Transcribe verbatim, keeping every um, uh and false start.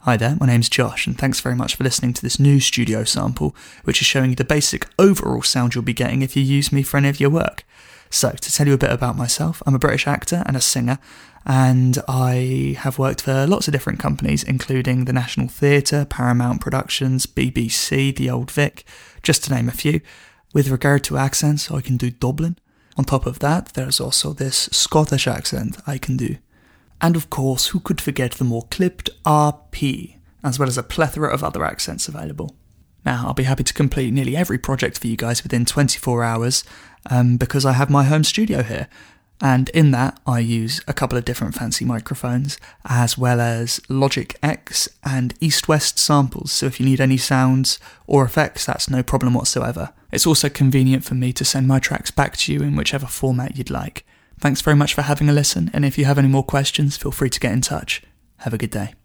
Hi there, my name's Josh, and thanks very much for listening to this new studio sample, which is showing you the basic overall sound you'll be getting if you use me for any of your work. So, to tell you a bit about myself, I'm a British actor and a singer, and I have worked for lots of different companies, including the National Theatre, Paramount Productions, B B C, The Old Vic, just to name a few. With regard to accents, I can do Dublin. On top of that, there's also this Scottish accent I can do. And of course, who could forget the more clipped R P, as well as a plethora of other accents available. Now, I'll be happy to complete nearly every project for you guys within twenty-four hours, um, because I have my home studio here. And in that, I use a couple of different fancy microphones, as well as Logic X and East-West samples, so if you need any sounds or effects, that's no problem whatsoever. It's also convenient for me to send my tracks back to you in whichever format you'd like. Thanks very much for having a listen, and if you have any more questions, feel free to get in touch. Have a good day.